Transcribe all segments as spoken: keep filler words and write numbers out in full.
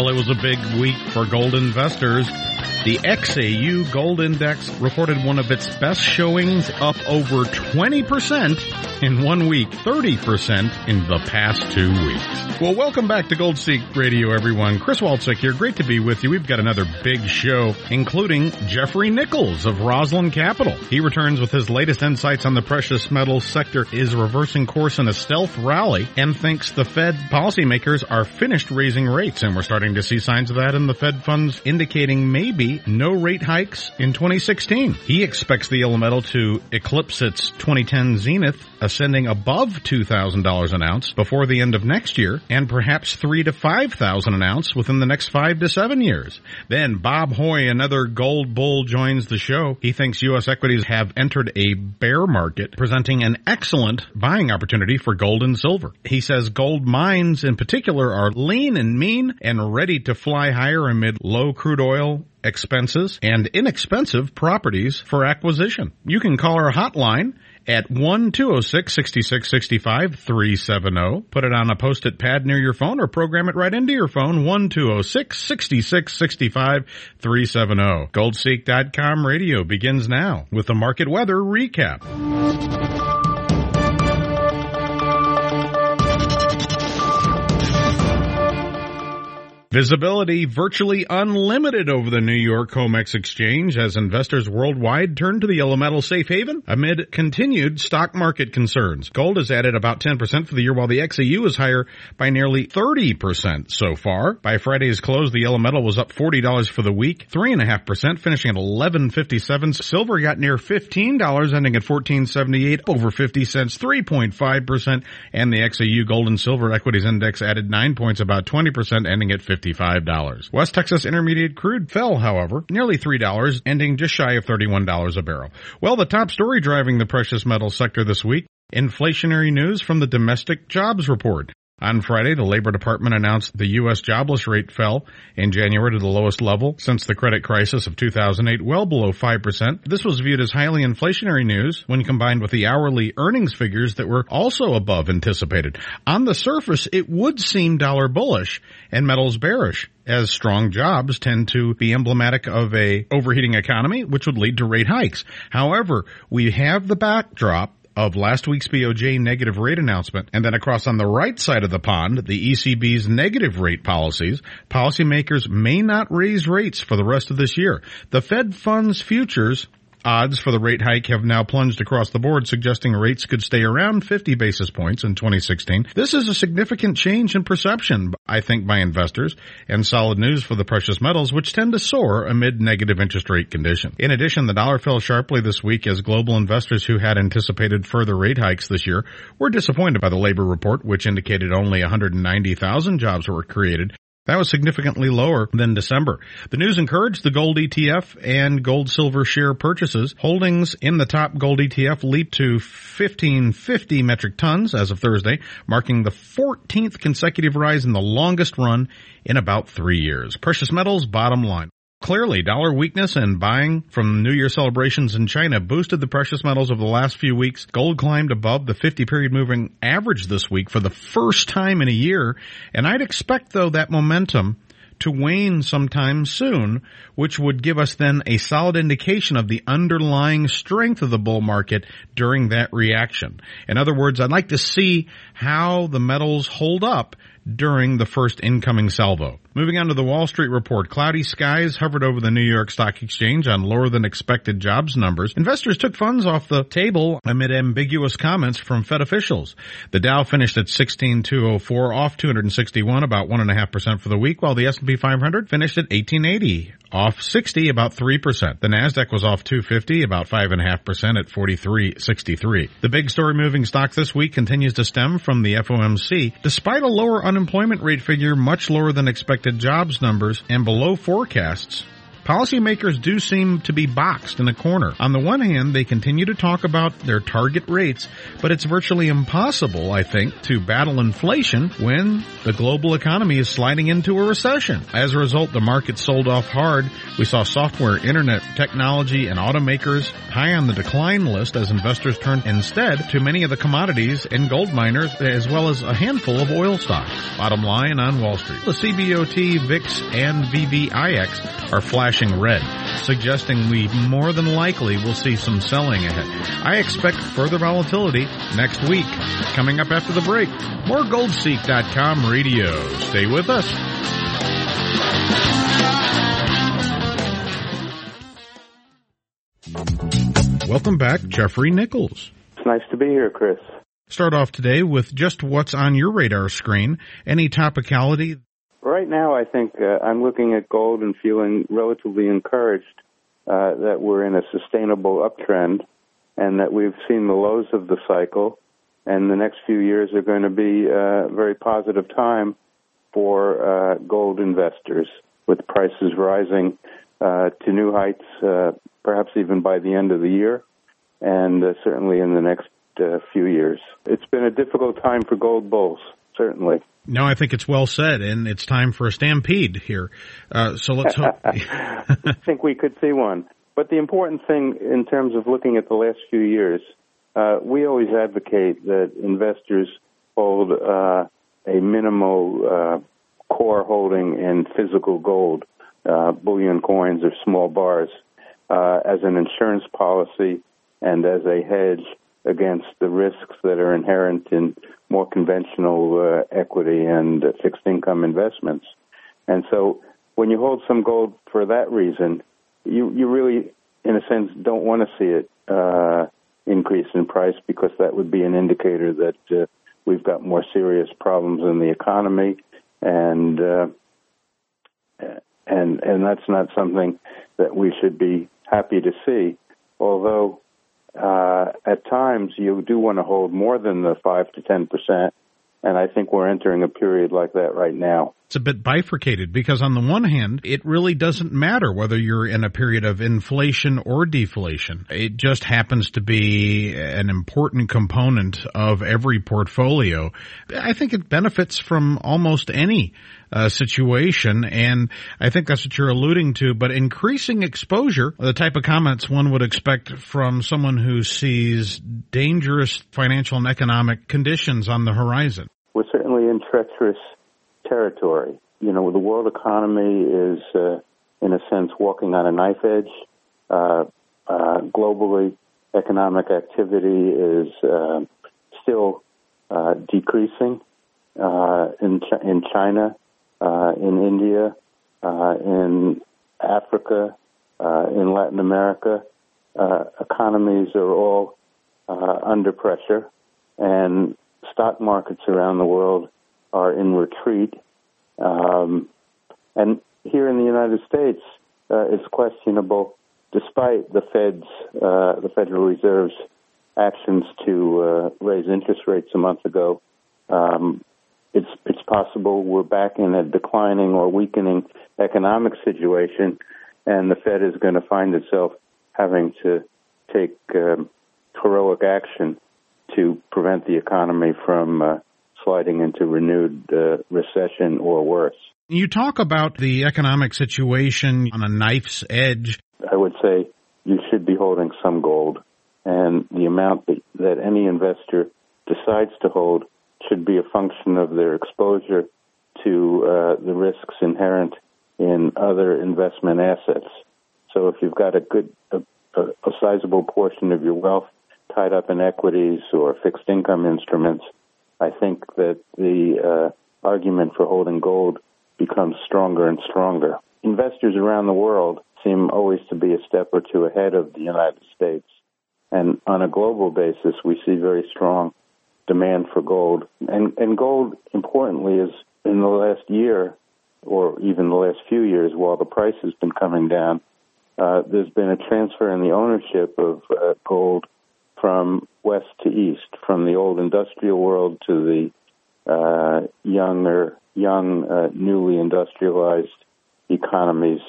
it was a big week for gold investors. The X A U Gold Index reported one of its best showings, up over twenty percent in one week, thirty percent in the past two weeks. Well, welcome back to Gold Seek Radio, everyone. Chris Walczyk here. Great to be with you. We've got another big show, including Jeffrey Nichols of Roslyn Capital. He returns with his latest insights on the precious metals sector is reversing course in a stealth rally and thinks the Fed policymakers are finished raising rates. And we're starting to see signs of that in the Fed funds indicating maybe no rate hikes in twenty sixteen. He expects the yellow metal to eclipse its twenty ten zenith, ascending above two thousand dollars an ounce before the end of next year, and perhaps three to five thousand an ounce within the next five to seven years. Then Bob Hoy, another gold bull, joins the show. He thinks U S equities have entered a bear market, presenting an excellent buying opportunity for gold and silver. He says gold mines in particular are lean and mean and ready to fly higher amid low crude oil expenses and inexpensive properties for acquisition. You can call our hotline at one two oh six, six six six five, three seven zero. Put it on a post-it pad near your phone or program it right into your phone, one two oh six, six six six five, three seven zero. gold seek dot com radio begins now with the market weather recap. Visibility virtually unlimited over the New York COMEX exchange as investors worldwide turn to the yellow metal safe haven amid continued stock market concerns. Gold has added about ten percent for the year, while the X A U is higher by nearly thirty percent so far. By Friday's close, the yellow metal was up forty dollars for the week, three point five percent, finishing at eleven fifty-seven. Silver got near fifteen dollars, ending at fourteen seventy-eight, over fifty cents, three point five percent. And the X A U Gold and Silver Equities Index added nine points, about twenty percent, ending at fifty-five dollars. West Texas Intermediate crude fell, however, nearly three dollars, ending just shy of thirty-one dollars a barrel. Well, the top story driving the precious metals sector this week, inflationary news from the domestic jobs report. On Friday, the Labor Department announced the U S jobless rate fell in January to the lowest level since the credit crisis of two thousand eight, well below five percent. This was viewed as highly inflationary news when combined with the hourly earnings figures that were also above anticipated. On the surface, it would seem dollar bullish and metals bearish, as strong jobs tend to be emblematic of a overheating economy, which would lead to rate hikes. However, we have the backdrop of last week's B O J negative rate announcement, and then across on the right side of the pond, the E C B's negative rate policies. Policymakers may not raise rates for the rest of this year. The Fed funds futures odds for the rate hike have now plunged across the board, suggesting rates could stay around fifty basis points in twenty sixteen. This is a significant change in perception, I think, by investors, and solid news for the precious metals, which tend to soar amid negative interest rate conditions. In addition, the dollar fell sharply this week as global investors who had anticipated further rate hikes this year were disappointed by the labor report, which indicated only one hundred ninety thousand jobs were created. That was significantly lower than December. The news encouraged the gold E T F and gold-silver share purchases. Holdings in the top gold E T F leaped to fifteen fifty metric tons as of Thursday, marking the fourteenth consecutive rise in the longest run in about three years. Precious metals, bottom line. Clearly, dollar weakness and buying from New Year celebrations in China boosted the precious metals over the last few weeks. Gold climbed above the fifty-period moving average this week for the first time in a year, and I'd expect, though, that momentum to wane sometime soon, which would give us then a solid indication of the underlying strength of the bull market during that reaction. In other words, I'd like to see how the metals hold up during the first incoming salvo. Moving on to the Wall Street report, cloudy skies hovered over the New York Stock Exchange on lower than expected jobs numbers. Investors took funds off the table amid ambiguous comments from Fed officials. The Dow finished at sixteen thousand two hundred four, off two hundred sixty-one, about one point five percent for the week, while the S and P five hundred finished at eighteen eighty, off sixty, about three percent. The Nasdaq was off two hundred fifty, about five point five percent at forty-three sixty-three. The big story moving stock this week continues to stem from the F O M C. Despite a lower unemployment rate figure, much lower than expected jobs numbers, and below forecasts, Policymakers do seem to be boxed in a corner. On the one hand, they continue to talk about their target rates, but it's virtually impossible, I think, to battle inflation when the global economy is sliding into a recession. As a result, the market sold off hard. We saw software, internet, technology, and automakers high on the decline list as investors turned instead to many of the commodities and gold miners, as well as a handful of oil stocks. Bottom line on Wall Street, the C B O T, V I X, and V V I X are flashing red, suggesting we more than likely will see some selling ahead. I expect further volatility next week. Coming up after the break, more gold seek dot com radio. Stay with us. Welcome back, Jeffrey Nichols. It's nice to be here, Chris. Start off today with just what's on your radar screen. Any topicality? Right now, I think uh, I'm looking at gold and feeling relatively encouraged uh, that we're in a sustainable uptrend and that we've seen the lows of the cycle, and the next few years are going to be a very positive time for uh, gold investors, with prices rising uh, to new heights, uh, perhaps even by the end of the year, and uh, certainly in the next uh, few years. It's been a difficult time for gold bulls, certainly. No, I think it's well said, and it's time for a stampede here. Uh, so let's hope. I think we could see one. But the important thing in terms of looking at the last few years, uh, we always advocate that investors hold uh, a minimal uh, core holding in physical gold, uh, bullion coins or small bars, uh, as an insurance policy and as a hedge against the risks that are inherent in more conventional uh, equity and uh, fixed income investments. And so when you hold some gold for that reason, you, you really, in a sense, don't want to see it uh, increase in price, because that would be an indicator that uh, we've got more serious problems in the economy, and uh, and and that's not something that we should be happy to see, although Uh, at times, you do want to hold more than the five to ten percent, and I think we're entering a period like that right now. It's a bit bifurcated, because on the one hand, it really doesn't matter whether you're in a period of inflation or deflation. It just happens to be an important component of every portfolio. I think it benefits from almost any uh, situation, and I think that's what you're alluding to. But increasing exposure, the type of comments one would expect from someone who sees dangerous financial and economic conditions on the horizon. We're certainly in treacherous territory. You know, the world economy is, uh, in a sense, walking on a knife edge. Uh, uh, globally, economic activity is uh, still uh, decreasing uh, in Ch- in China, uh, in India, uh, in Africa, uh, in Latin America. Uh, economies are all uh, under pressure, and stock markets around the world are in retreat. Um, and here in the United States, uh, it's questionable, despite the Fed's, uh, the Federal Reserve's actions to uh, raise interest rates a month ago. Um, it's it's possible we're back in a declining or weakening economic situation, and the Fed is going to find itself having to take um, heroic action to prevent the economy from uh, sliding into renewed uh, recession or worse. You talk about the economic situation on a knife's edge. I would say you should be holding some gold, and the amount that, that any investor decides to hold should be a function of their exposure to uh, the risks inherent in other investment assets. So if you've got a good, a, a sizable portion of your wealth tied up in equities or fixed income instruments, I think that the uh, argument for holding gold becomes stronger and stronger. Investors around the world seem always to be a step or two ahead of the United States. And on a global basis, we see very strong demand for gold. And, and gold, importantly, is in the last year, or even the last few years, while the price has been coming down, uh, there's been a transfer in the ownership of uh, gold from west to east, from the old industrial world to the uh, younger, young, uh, newly industrialized economies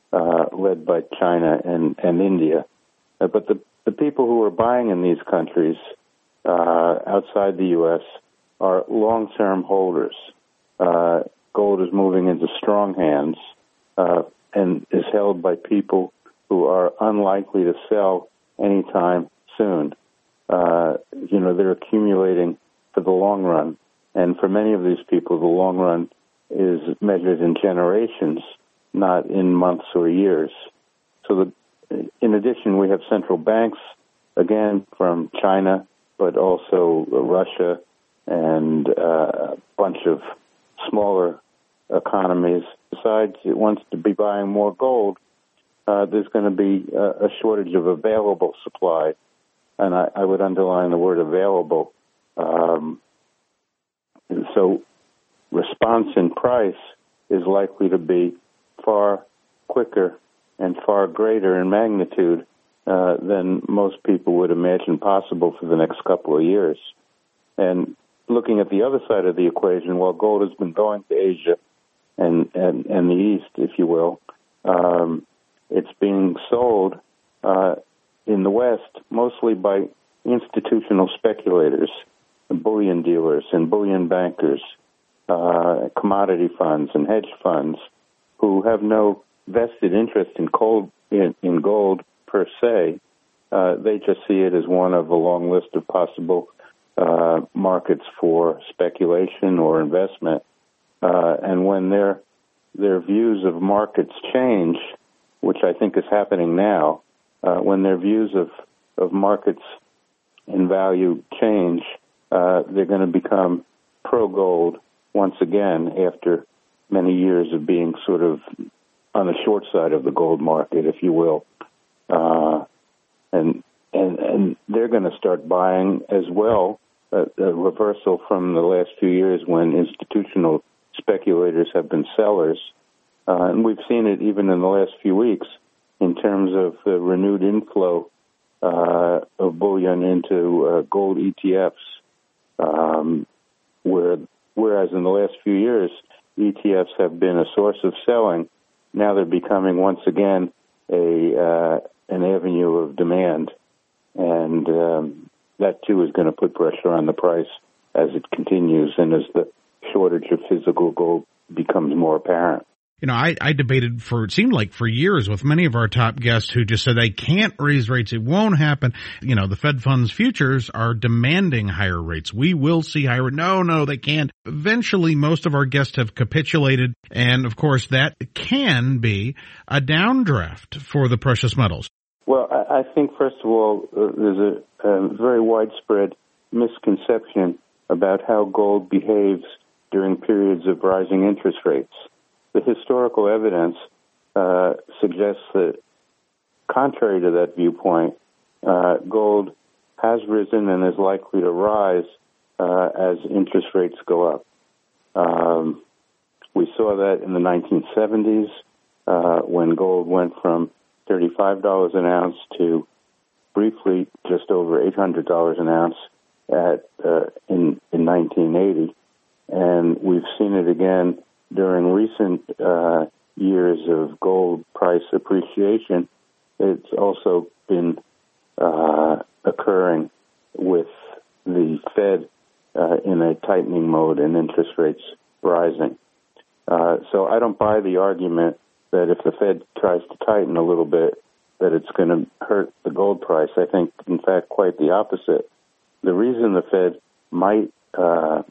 uh, led by China and, and India. Uh, but the, the people who are buying in these countries uh, outside the U S are long-term holders. Uh, gold is moving into strong hands uh, and is held by people who are unlikely to sell anytime soon. Uh, you know, they're accumulating for the long run. And for many of these people, the long run is measured in generations, not in months or years. So the, in addition, we have central banks, again, from China, but also Russia and uh, a bunch of smaller economies. Besides, it wants to be buying more gold. Uh, there's going to be a, a shortage of available supply. And I, I would underline the word available. Um, so response in price is likely to be far quicker and far greater in magnitude uh, than most people would imagine possible for the next couple of years. And looking at the other side of the equation, while gold has been going to Asia and, and, and the East, if you will, um, it's being sold uh, in the West mostly by institutional speculators, bullion dealers and bullion bankers, uh, commodity funds and hedge funds who have no vested interest in gold, in, in gold per se. Uh, they just see it as one of a long list of possible uh, markets for speculation or investment. Uh, and when their their views of markets change, which I think is happening now, uh, when their views of, of markets and value change, uh, they're going to become pro-gold once again after many years of being sort of on the short side of the gold market, if you will. Uh, and, and, and they're going to start buying as well, a, a reversal from the last few years when institutional speculators have been sellers. Uh, and we've seen it even in the last few weeks in terms of the renewed inflow uh, of bullion into uh, gold E T Fs, um, where, whereas in the last few years, E T Fs have been a source of selling. Now they're becoming once again a uh, an avenue of demand, and um, that too is going to put pressure on the price as it continues and as the shortage of physical gold becomes more apparent. You know, I, I debated for, it seemed like for years with many of our top guests who just said they can't raise rates. It won't happen. You know, the Fed funds futures are demanding higher rates. We will see higher. No, no, they can't. Eventually, most of our guests have capitulated. And of course, that can be a downdraft for the precious metals. Well, I, I think, first of all, uh, there's a, a very widespread misconception about how gold behaves during periods of rising interest rates. The historical evidence uh, suggests that, contrary to that viewpoint, uh, gold has risen and is likely to rise uh, as interest rates go up. Um, we saw that in the nineteen seventies uh, when gold went from thirty-five dollars an ounce to briefly just over eight hundred dollars an ounce at uh, in, in nineteen eighty. And we've seen it again during recent uh, years of gold price appreciation. It's also been uh, occurring with the Fed uh, in a tightening mode and interest rates rising. Uh, so I don't buy the argument that if the Fed tries to tighten a little bit, that it's going to hurt the gold price. I think, in fact, quite the opposite. The reason the Fed might uh,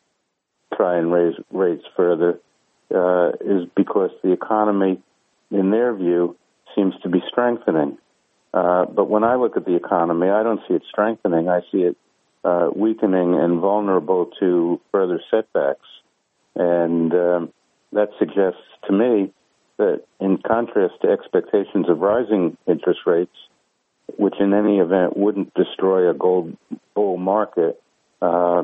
try and raise rates further Uh, is because the economy, in their view, seems to be strengthening. Uh, but when I look at the economy, I don't see it strengthening. I see it uh, weakening and vulnerable to further setbacks. And um, that suggests to me that, in contrast to expectations of rising interest rates, which in any event wouldn't destroy a gold bull market, uh,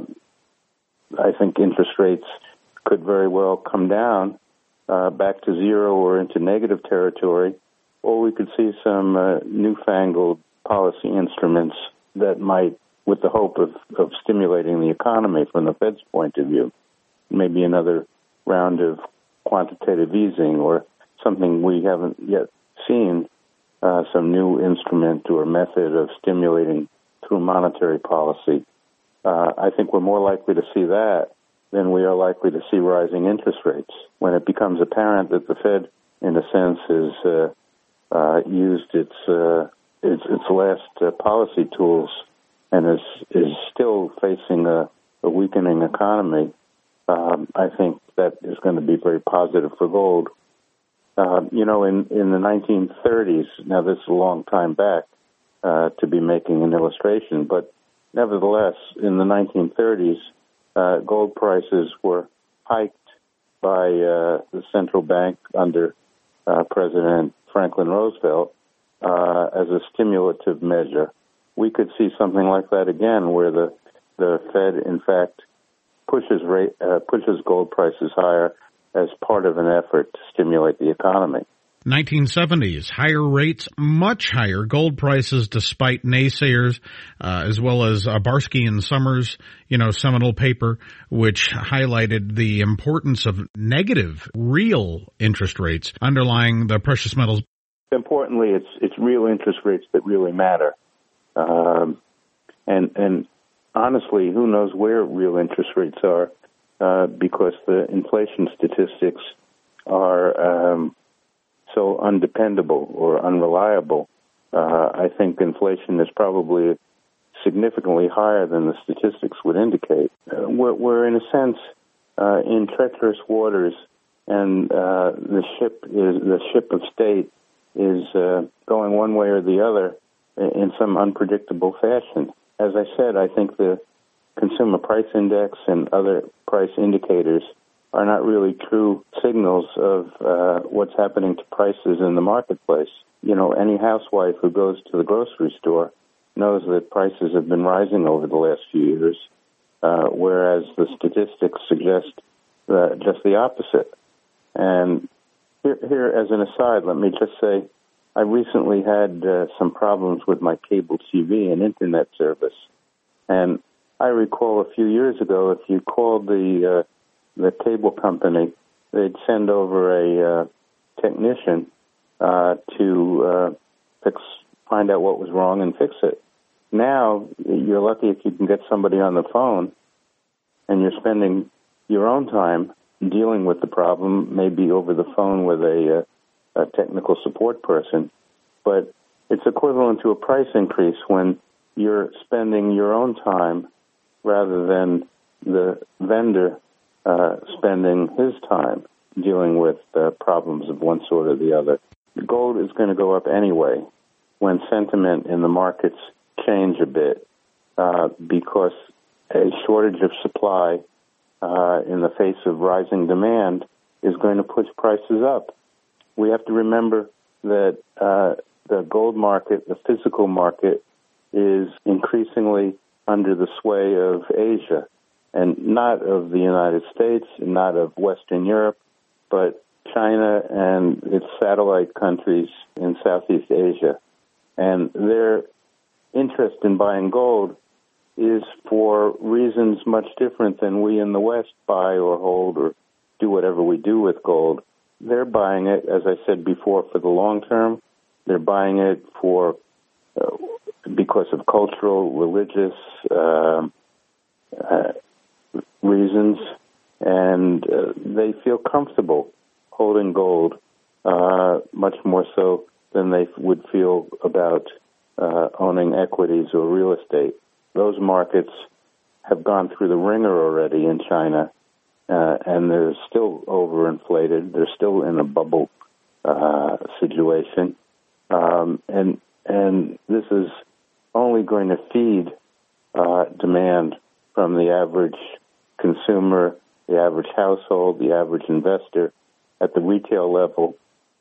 I think interest rates could very well come down uh, back to zero or into negative territory, or we could see some uh, newfangled policy instruments that might, with the hope of, of stimulating the economy from the Fed's point of view, maybe another round of quantitative easing or something we haven't yet seen, uh, some new instrument or method of stimulating through monetary policy. Uh, I think we're more likely to see that than we are likely to see rising interest rates. When it becomes apparent that the Fed, in a sense, has uh, uh, used its, uh, its its last uh, policy tools and is is still facing a, a weakening economy, um, I think that is going to be very positive for gold. Uh, you know, in, in the nineteen thirties, now this is a long time back uh, to be making an illustration, but nevertheless, in the nineteen thirties, uh, gold prices were hiked by uh, the central bank under uh, President Franklin Roosevelt uh, as a stimulative measure. We could see something like that again, where the the Fed, in fact, pushes rate, uh, pushes gold prices higher as part of an effort to stimulate the economy. nineteen seventies, higher rates, much higher gold prices despite naysayers, uh, as well as uh, Barsky and Summers, you know, seminal paper, which highlighted the importance of negative real interest rates underlying the precious metals. Importantly, it's it's real interest rates that really matter. Um, and and honestly, who knows where real interest rates are, uh, because the inflation statistics are um, so undependable or unreliable. Uh, I think inflation is probably significantly higher than the statistics would indicate. Uh, we're, we're, in a sense, uh, in treacherous waters, and uh, the ship is the ship of state is uh, going one way or the other in some unpredictable fashion. As I said, I think the consumer price index and other price indicators are not really true signals of uh, what's happening to prices in the marketplace. You know, any housewife who goes to the grocery store knows that prices have been rising over the last few years, uh, whereas the statistics suggest uh, just the opposite. And here, here, as an aside, let me just say, I recently had uh, some problems with my cable T V and internet service. And I recall a few years ago, if you called the uh, the cable company, they'd send over a uh, technician uh, to uh, fix, find out what was wrong and fix it. Now, you're lucky if you can get somebody on the phone, and you're spending your own time dealing with the problem, maybe over the phone with a, uh, a technical support person. But it's equivalent to a price increase when you're spending your own time rather than the vendor uh, spending his time dealing with uh, problems of one sort or the other. Gold is going to go up anyway when sentiment in the markets change a bit uh, because a shortage of supply uh, in the face of rising demand is going to push prices up. We have to remember that uh, the gold market, the physical market, is increasingly under the sway of Asia, and not of the United States, and not of Western Europe, but China and its satellite countries in Southeast Asia. And their interest in buying gold is for reasons much different than we in the West buy or hold or do whatever we do with gold. They're buying it, as I said before, for the long term. They're buying it for uh, because of cultural, religious uh, uh, reasons, and uh, they feel comfortable holding gold uh, much more so than they would feel about uh, owning equities or real estate. Those markets have gone through the ringer already in China, uh, and they're still overinflated. They're still in a bubble uh, situation, um, and and this is only going to feed uh, demand from the average consumer, the average household, the average investor at the retail level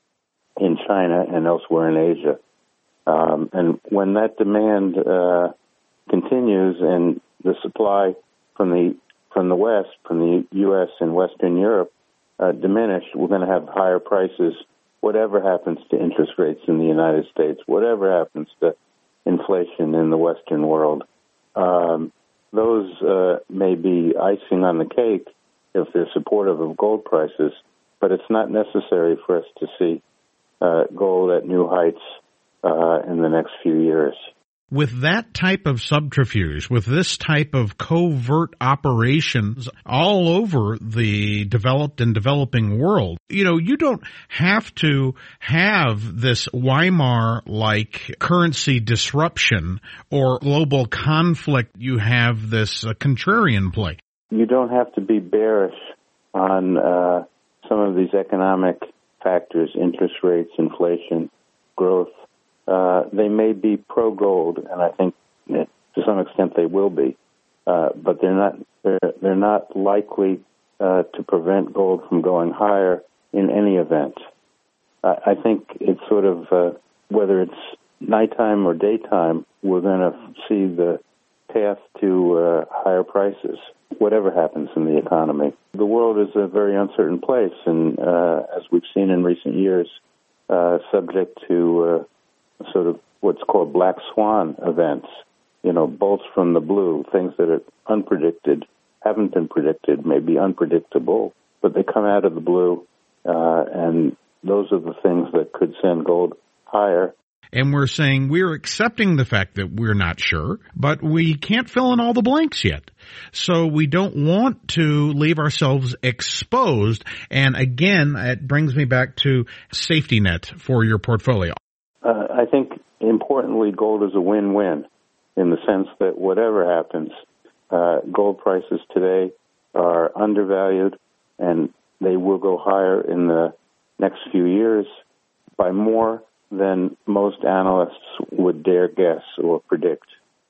in China and elsewhere in Asia. Um, and when that demand uh, continues and the supply from the from the West, from the U S and Western Europe, uh, diminish, we're going to have higher prices, whatever happens to interest rates in the United States, whatever happens to inflation in the Western world. Um, those uh, may be icing on the cake if they're supportive of gold prices, but it's not necessary for us to see uh, gold at new heights uh, in the next few years. With that type of subterfuge, with this type of covert operations all over the developed and developing world, you know, you don't have to have this Weimar-like currency disruption or global conflict. You have this uh, contrarian play. You don't have to be bearish on uh, some of these economic factors, interest rates, inflation, growth. Uh, they may be pro-gold, and I think to some extent they will be, uh, but they're not they're, they're not likely uh, to prevent gold from going higher in any event. Uh, I think it's sort of, uh, whether it's nighttime or daytime, we're going to see the path to uh, higher prices, whatever happens in the economy. The world is a very uncertain place, and uh, as we've seen in recent years, uh, subject to uh, sort of what's called black swan events, you know, bolts from the blue, things that are unpredicted, haven't been predicted, maybe unpredictable, but they come out of the blue, uh, and those are the things that could send gold higher. And we're saying we're accepting the fact that we're not sure, but we can't fill in all the blanks yet. So we don't want to leave ourselves exposed. And again, it brings me back to safety net for your portfolio. Uh, I think, importantly, gold is a win-win in the sense that whatever happens, uh, gold prices today are undervalued, and they will go higher in the next few years by more than most analysts would dare guess or predict.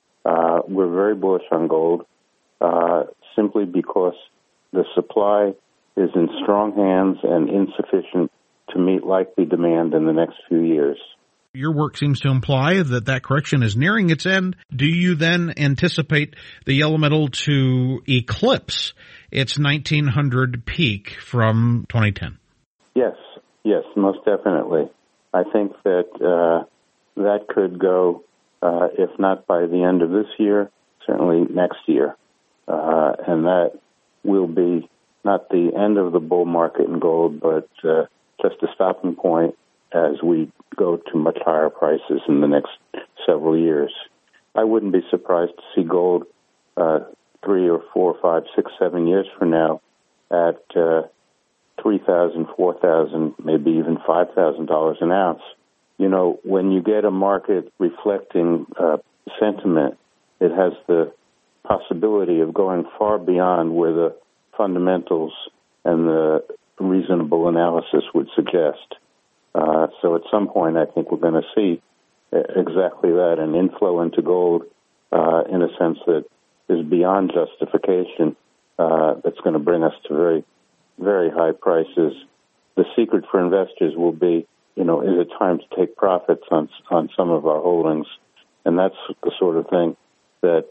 Uh, we're very bullish on gold uh, simply because the supply is in strong hands and insufficient to meet likely demand in the next few years. Your work seems to imply that that correction is nearing its end. Do you then anticipate the yellow metal to eclipse its nineteen hundred peak from twenty ten? Yes, yes, most definitely. I think that uh, that could go, uh, if not by the end of this year, certainly next year. Uh, and that will be not the end of the bull market in gold, but uh, just a stopping point as we go to much higher prices in the next several years. I wouldn't be surprised to see gold uh, three or four, five, six, seven years from now at uh, three thousand dollars, four thousand dollars, maybe even five thousand dollars an ounce. You know, when you get a market reflecting uh, sentiment, it has the possibility of going far beyond where the fundamentals and the reasonable analysis would suggest. Uh, so at some point, I think we're going to see exactly that, an inflow into gold uh, in a sense that is beyond justification, uh, that's going to bring us to very very high prices. The secret for investors will be, you know, is it time to take profits on on some of our holdings? And that's the sort of thing that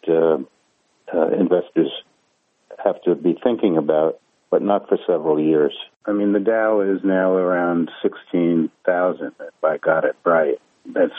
uh, uh, investors have to be thinking about, but not for several years. I mean, the Dow is now around sixteen thousand, if I got it right. That's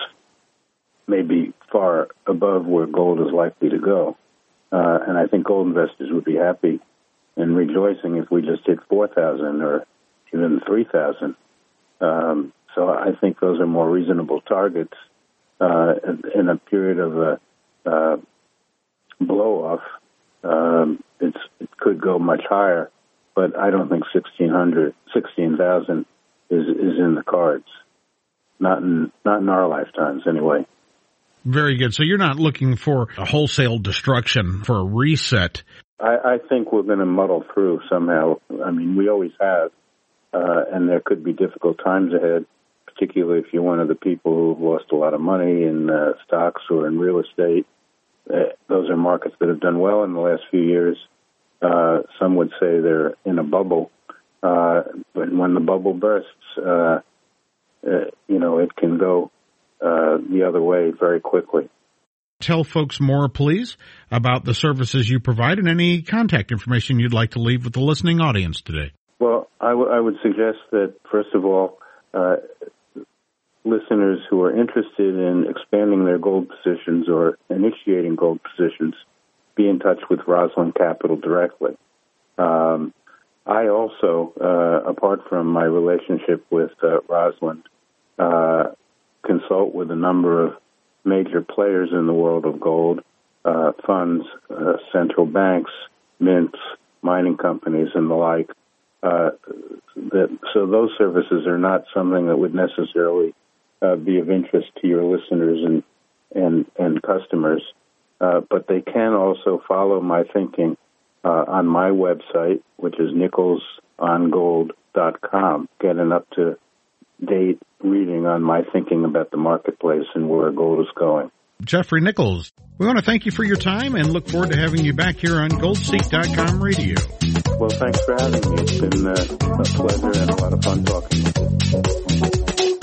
maybe far above where gold is likely to go. Uh, and I think gold investors would be happy and rejoicing if we just hit four thousand or even three thousand. Um, so I think those are more reasonable targets uh, in a period of a uh, blow-off. Um, it's, it could go much higher, but I don't think sixteen hundred, sixteen thousand is, is in the cards. Not in, not in our lifetimes, anyway. Very good. So you're not looking for a wholesale destruction, for a reset. I, I think we're going to muddle through somehow. I mean, we always have, uh, and there could be difficult times ahead, particularly if you're one of the people who've lost a lot of money in uh, stocks or in real estate. Uh, those are markets that have done well in the last few years. Uh, some would say they're in a bubble, uh, but when the bubble bursts, uh, uh, you know, it can go uh, the other way very quickly. Tell folks more, please, about the services you provide and any contact information you'd like to leave with the listening audience today. Well, I, w- I would suggest that, first of all, uh, listeners who are interested in expanding their gold positions or initiating gold positions be in touch with Rosalind Capital directly. Um, I also, uh, apart from my relationship with uh, Rosalind, uh, consult with a number of major players in the world of gold, uh, funds, uh, central banks, mints, mining companies, and the like. Uh, that, so those services are not something that would necessarily uh, be of interest to your listeners and and, and customers, uh, but they can also follow my thinking uh, on my website, which is nichols on gold dot com. Get an up-to-date reading on my thinking about the marketplace and where gold is going. Jeffrey Nichols, we want to thank you for your time and look forward to having you back here on gold seek dot com radio. Well, thanks for having me. It's been uh, a pleasure and a lot of fun talking.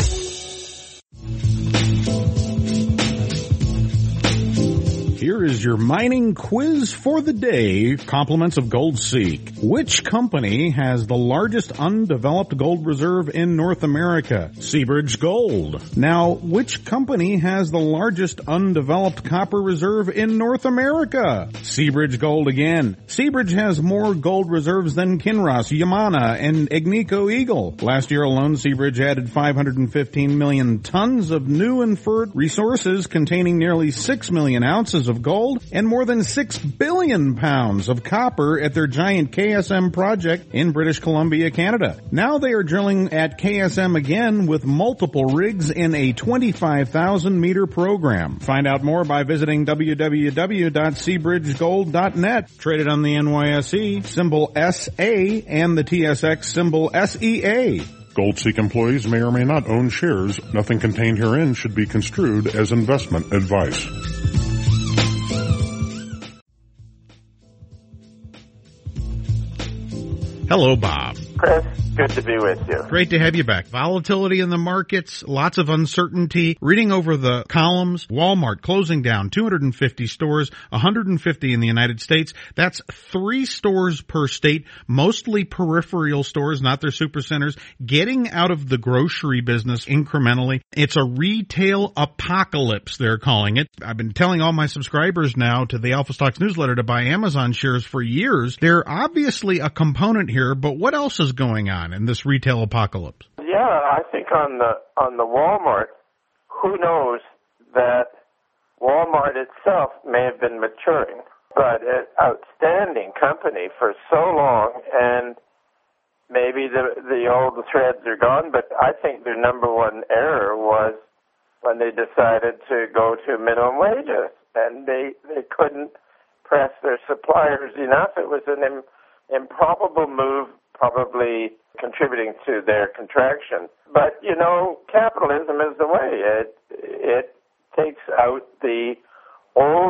Here is your mining quiz for the day, compliments of GoldSeek. Which company has the largest undeveloped gold reserve in North America? Seabridge Gold. Now, which company has the largest undeveloped copper reserve in North America? Seabridge Gold again. Seabridge has more gold reserves than Kinross, Yamana, and Agnico Eagle. Last year alone, Seabridge added five hundred fifteen million tons of new inferred resources containing nearly six million ounces of gold and more than six billion pounds of copper at their giant K S M project in British Columbia, Canada. Now they are drilling at K S M again with multiple rigs in a twenty-five thousand meter program. Find out more by visiting w w w dot seabridge gold dot net. Traded on the N Y S E, symbol S A, and the T S X, symbol S E A. GoldSeek employees may or may not own shares. Nothing contained herein should be construed as investment advice. Hello, Bob. Chris, good to be with you. Great to have you back. Volatility in the markets, lots of uncertainty. Reading over the columns, Walmart closing down two hundred fifty stores, one hundred fifty in the United States. That's three stores per state, mostly peripheral stores, not their supercenters, getting out of the grocery business incrementally. It's a retail apocalypse, they're calling it. I've been telling all my subscribers now to the Alpha Stocks newsletter to buy Amazon shares for years. They're obviously a component here, but what else is going on in this retail apocalypse? Yeah, I think on the on the Walmart, who knows that Walmart itself may have been maturing, but an outstanding company for so long, and maybe the the old threads are gone, but I think their number one error was when they decided to go to minimum wages, and they they couldn't press their suppliers enough. It was an im- improbable move, probably contributing to their contraction. But, you know, capitalism is the way. It it takes out the old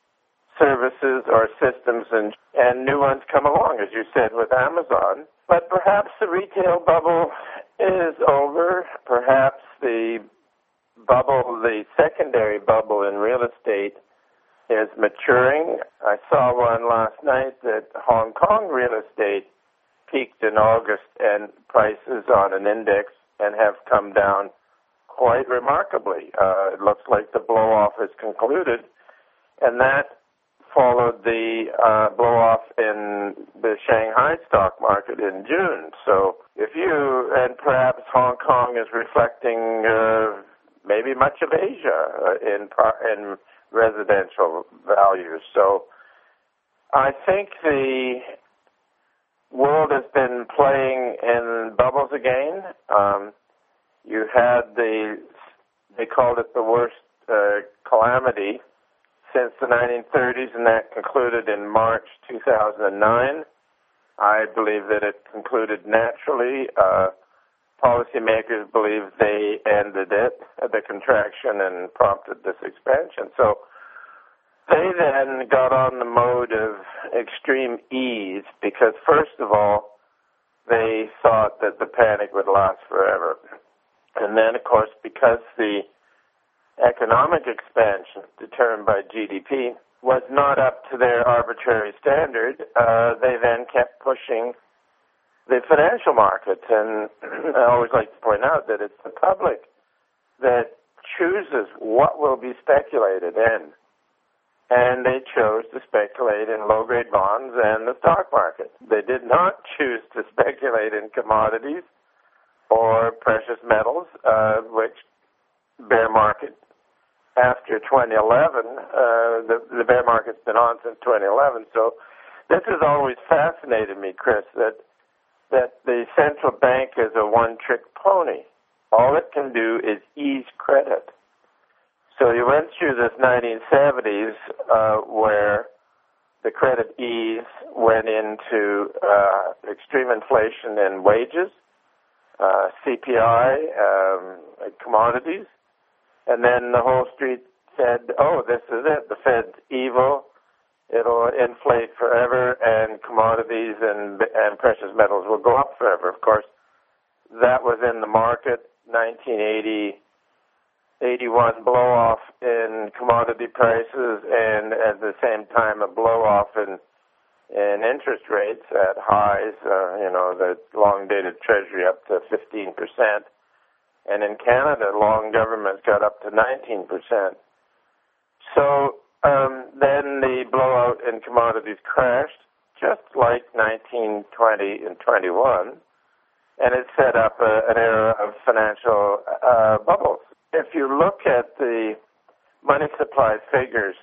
services or systems and, and new ones come along, as you said, with Amazon. But perhaps the retail bubble is over. Perhaps the bubble, the secondary bubble in real estate is maturing. I saw one last night that Hong Kong real estate peaked in August, and prices on an index and have come down quite remarkably. Uh, it looks like the blow-off is concluded, and that followed the uh, blow-off in the Shanghai stock market in June. So if you, and perhaps Hong Kong is reflecting uh, maybe much of Asia uh, in, in residential values. So I think the world has been playing in bubbles again. Um, you had the, they called it the worst uh, calamity since the nineteen thirties, and that concluded in March two thousand nine. I believe that it concluded naturally. Uh, policymakers believe they ended it, the contraction, and prompted this expansion. So they then got on the mode of extreme ease because, first of all, they thought that the panic would last forever. And then, of course, because the economic expansion determined by G D P was not up to their arbitrary standard, uh, they then kept pushing the financial markets. And I always like to point out that it's the public that chooses what will be speculated in. and they chose to speculate in low-grade bonds and the stock market. They did not choose to speculate in commodities or precious metals, uh, which bear market after twenty eleven, uh, the, the bear market's been on since twenty eleven. So this has always fascinated me, Chris, that that the central bank is a one-trick pony. All it can do is ease credit. So you went through this nineteen seventies uh, where the credit ease went into uh, extreme inflation in wages, uh, C P I, um, commodities, and then the whole street said, oh, this is it. The Fed's evil. It'll inflate forever, and commodities and, and precious metals will go up forever. Of course, that was in the market. nineteen eighty, eighty-one blow-off in commodity prices, and at the same time a blow-off in in interest rates at highs, uh, you know, the long-dated Treasury up to fifteen percent. And in Canada, long governments got up to nineteen percent. So um, then the blowout in commodities crashed, just like nineteen twenty and twenty-one, and it set up a, an era of financial uh, bubbles. If you look at the money supply figures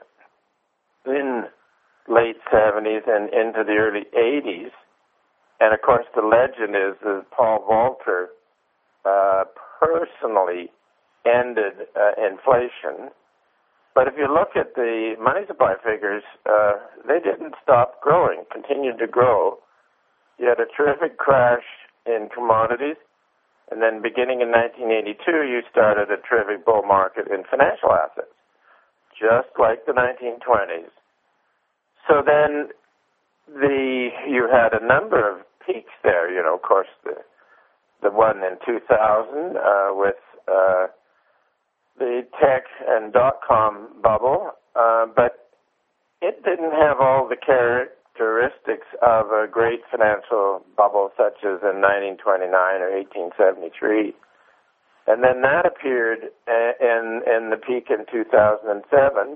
in late seventies and into the early eighties, and of course the legend is that Paul Volcker uh, personally ended uh, inflation. But if you look at the money supply figures, uh, they didn't stop growing, continued to grow. You had a terrific crash in commodities, and then beginning in nineteen eighty-two, you started a terrific bull market in financial assets, just like the nineteen twenties. So then the you had a number of peaks there. You know, of course, the the one in two thousand uh, with uh, the tech and dot-com bubble, uh, but it didn't have all the characteristics of a great financial bubble such as in nineteen twenty-nine or eighteen seventy-three. And then that appeared in, in the peak in two thousand seven.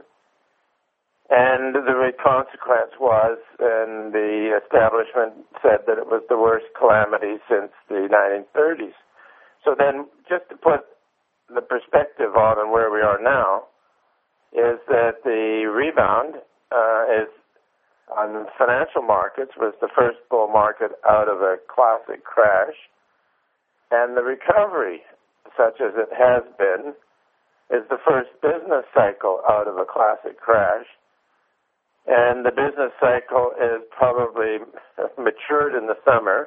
And the consequence was, and the establishment said that it was the worst calamity since the nineteen thirties. So then, just to put the perspective on and where we are now, is that the rebound uh, is on financial markets was the first bull market out of a classic crash, and the recovery, such as it has been, is the first business cycle out of a classic crash. And the business cycle is probably matured in the summer.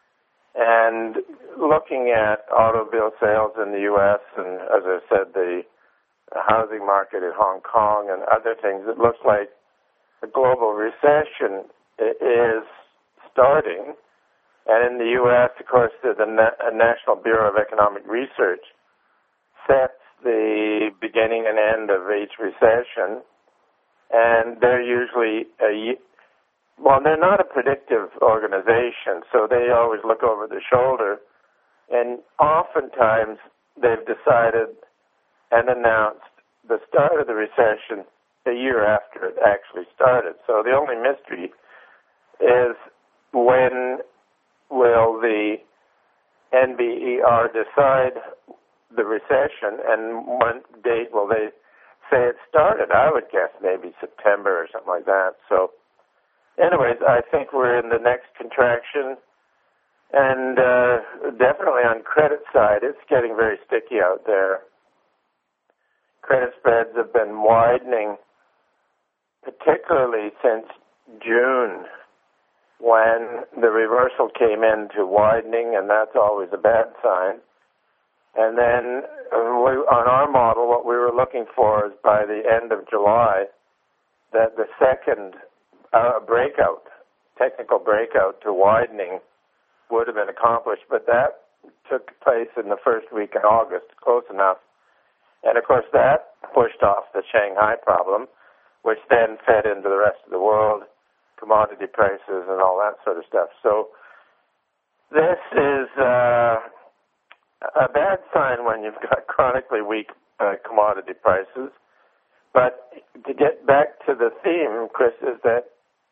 And looking at automobile sales in the U S and, as I said, the housing market in Hong Kong and other things, it looks like a global recession is starting. And in the U S, of course, the National Bureau of Economic Research sets the beginning and end of each recession. And they're usually, a, well, they're not a predictive organization, so they always look over their shoulder. And oftentimes they've decided and announced the start of the recession a year after it actually started. So the only mystery is when will the N B E R decide the recession, and what date will they say it started? I would guess maybe September or something like that. So anyways, I think we're in the next contraction, and uh, definitely on credit side, it's getting very sticky out there. Credit spreads have been widening, particularly since June, when the reversal came into widening, and that's always a bad sign. And then uh, we, on our model, what we were looking for is by the end of July that the second uh, breakout, technical breakout to widening would have been accomplished. But that took place in the first week in August, close enough. And, of course, that pushed off the Shanghai problem, which then fed into the rest of the world, commodity prices and all that sort of stuff. So this is Uh, a bad sign when you've got chronically weak uh, commodity prices, But to get back to the theme, Chris, is that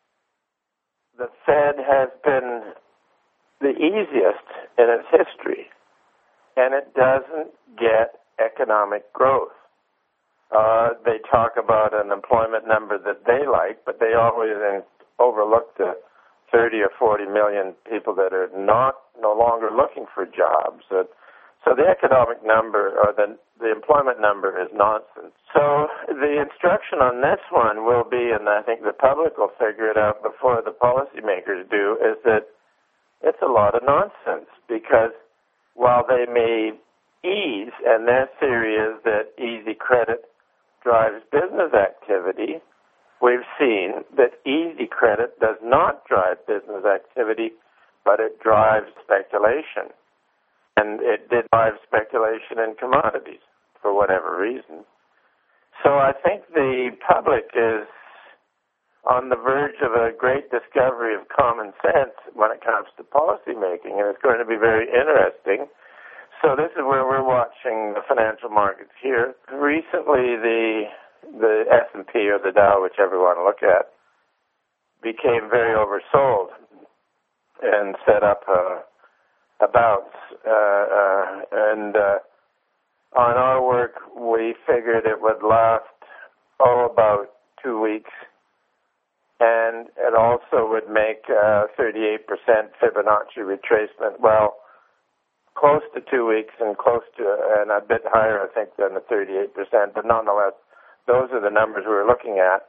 the Fed has been the easiest in its history, and it doesn't get economic growth. Uh, they talk about an employment number that they like, but they always overlook the thirty or forty million people that are not no longer looking for jobs. So, so the economic number, or the the employment number, is nonsense. So the instruction on this one will be, and I think the public will figure it out before the policymakers do, is that it's a lot of nonsense, because while they may ease, and their theory is that easy credit drives business activity, we've seen that easy credit does not drive business activity, but it drives speculation. And it did drive speculation in commodities for whatever reason. So I think the public is on the verge of a great discovery of common sense when it comes to policy making, and it's going to be very interesting. So this is where we're watching the financial markets here. Recently, the the S and P or the Dow, whichever you want to look at, became very oversold and set up a, a bounce. Uh, uh, and uh, on our work, we figured it would last, oh, about two weeks. And it also would make uh, thirty-eight percent Fibonacci retracement. Well, close to two weeks and close to, and a bit higher, I think, than the thirty-eight percent. But nonetheless, those are the numbers we were looking at.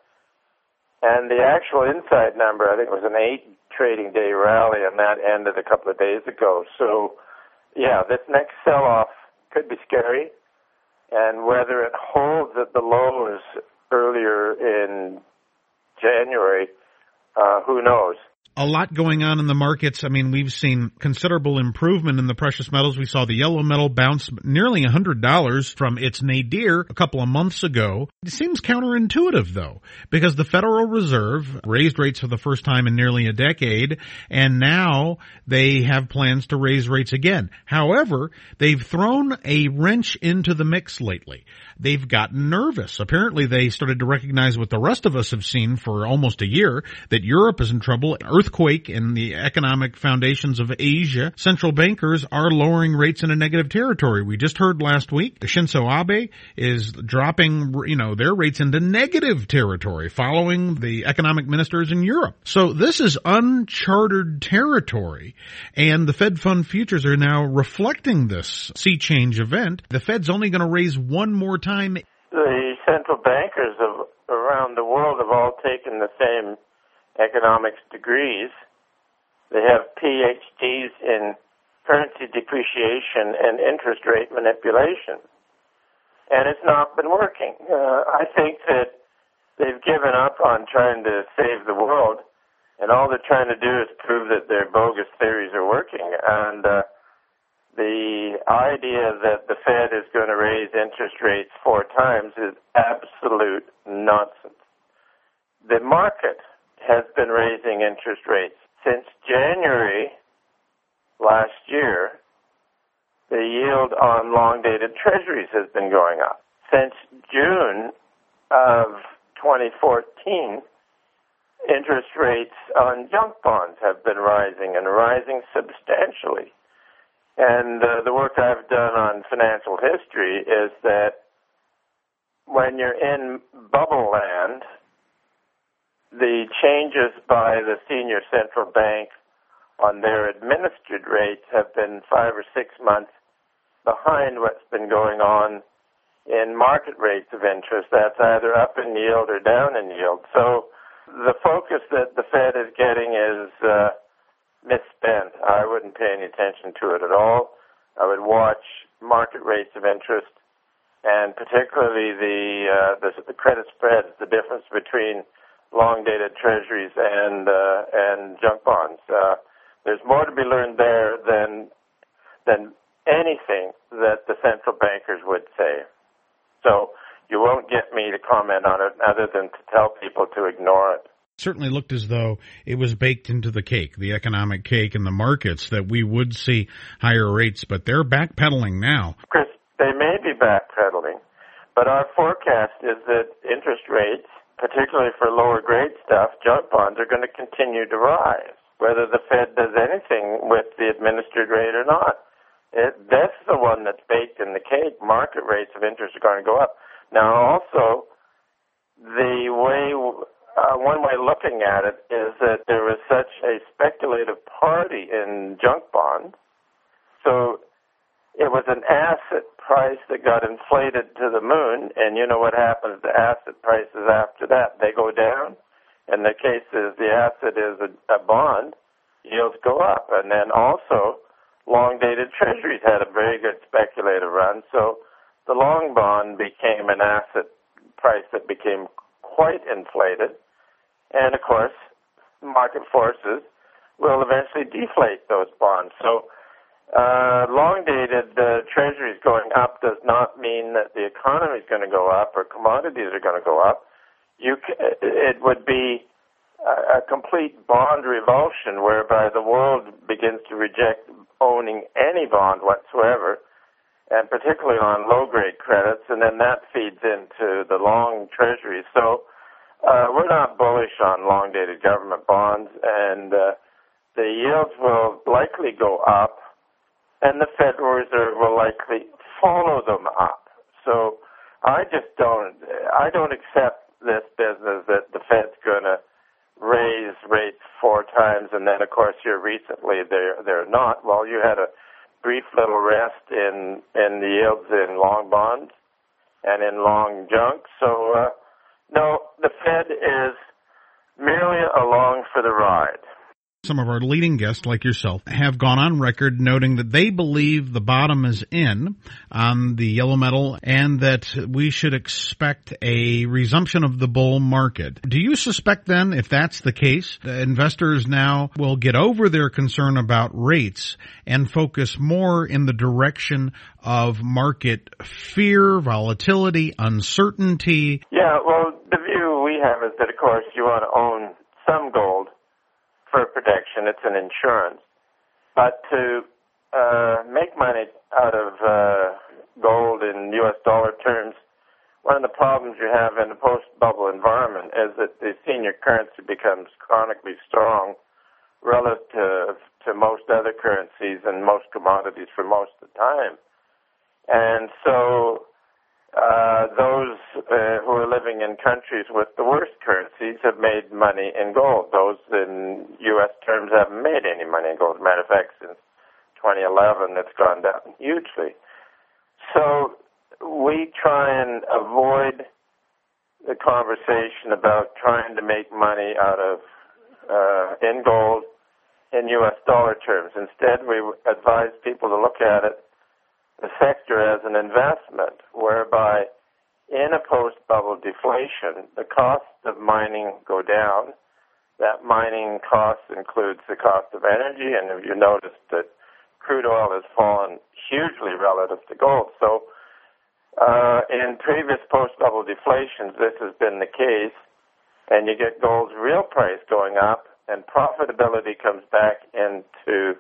And the actual inside number, I think, was an eight trading day rally, and that ended a couple of days ago. So, yeah, this next sell-off could be scary. And whether it holds at the lows earlier in January, uh, who knows? A lot going on in the markets. I mean, we've seen considerable improvement in the precious metals. We saw the yellow metal bounce nearly one hundred dollars from its nadir a couple of months ago. It seems counterintuitive, though, because the Federal Reserve raised rates for the first time in nearly a decade, and now they have plans to raise rates again. However, they've thrown a wrench into the mix lately. They've gotten nervous. Apparently, they started to recognize what the rest of us have seen for almost a year, that Europe is in trouble. Earthquake in the economic foundations of Asia. Central bankers are lowering rates into negative territory. We just heard last week Shinzo Abe is dropping, you know, their rates into negative territory following the economic ministers in Europe. So this is uncharted territory, and the Fed Fund futures are now reflecting this sea change event. The Fed's only going to raise one more time. The central bankers of around the world have all taken the same economics degrees. They have P H Ds in currency depreciation and interest rate manipulation. And it's not been working. Uh, I think that they've given up on trying to save the world, and all they're trying to do is prove that their bogus theories are working. And uh, the idea that the Fed is going to raise interest rates four times is absolute nonsense. The market has been raising interest rates since January last year. The yield on long-dated treasuries has been going up. Since June of twenty fourteen, interest rates on junk bonds have been rising, and rising substantially. And uh, the work I've done on financial history is that when you're in bubble land, the changes by the senior central bank on their administered rates have been five or six months behind what's been going on in market rates of interest. That's either up in yield or down in yield. So the focus that the Fed is getting is uh, misspent. I wouldn't pay any attention to it at all. I would watch market rates of interest, and particularly the uh, the, the credit spreads, the difference between long-dated treasuries and uh, and junk bonds. Uh, there's more to be learned there than than anything that the central bankers would say. So you won't get me to comment on it other than to tell people to ignore it. Certainly looked as though it was baked into the cake, the economic cake in the markets, that we would see higher rates, but they're backpedaling now. Chris, they may be backpedaling, But our forecast is that interest rates, particularly for lower grade stuff, junk bonds, are going to continue to rise, whether the Fed does anything with the administered rate or not. It, that's the one that's baked in the cake. Market rates of interest are going to go up. Now, also, the way, uh, one way of looking at it is that there was such a speculative party in junk bonds, so it was an asset price that got inflated to the moon, and you know what happens to asset prices after that. They go down. In the case is the asset is a, a bond, yields go up. And then also, long-dated treasuries had a very good speculative run, so the long bond became an asset price that became quite inflated. And, of course, market forces will eventually deflate those bonds. So uh, long-dated uh, treasuries going up does not mean that the economy is going to go up or commodities are going to go up. You c- it would be a, a complete bond revulsion whereby the world begins to reject owning any bond whatsoever, and particularly on low-grade credits, and then that feeds into the long treasuries. So uh, we're not bullish on long-dated government bonds, and uh, the yields will likely go up, and the Federal Reserve will likely follow them up. So I just don't, I don't accept this business that the Fed's going to raise rates four times, and then, of course, here recently they're, they're not. Well, you had a brief little rest in, in the yields in long bonds and in long junk. So, uh, no, the Fed is merely along for the ride. Some of our leading guests, like yourself, have gone on record noting that they believe the bottom is in on the yellow metal and that we should expect a resumption of the bull market. Do you suspect then, if that's the case, investors now will get over their concern about rates and focus more in the direction of market fear, volatility, uncertainty? Yeah, well, the view we have is that, of course, you want to own some gold for protection. It's an insurance. But to uh, make money out of uh, gold in U S dollar terms, one of the problems you have in a post-bubble environment is that the senior currency becomes chronically strong relative to most other currencies and most commodities for most of the time. And so Uh, those uh, who are living in countries with the worst currencies have made money in gold. Those in U S terms haven't made any money in gold. As a matter of fact, since twenty eleven, it's gone down hugely. So we try and avoid the conversation about trying to make money out of uh, in gold in U S dollar terms. Instead, we advise people to look at it, the sector, as an investment, whereby in a post-bubble deflation, the costs of mining go down. That mining cost includes the cost of energy, and if you noticed that crude oil has fallen hugely relative to gold. So uh, in previous post-bubble deflations, this has been the case, and you get gold's real price going up, and profitability comes back into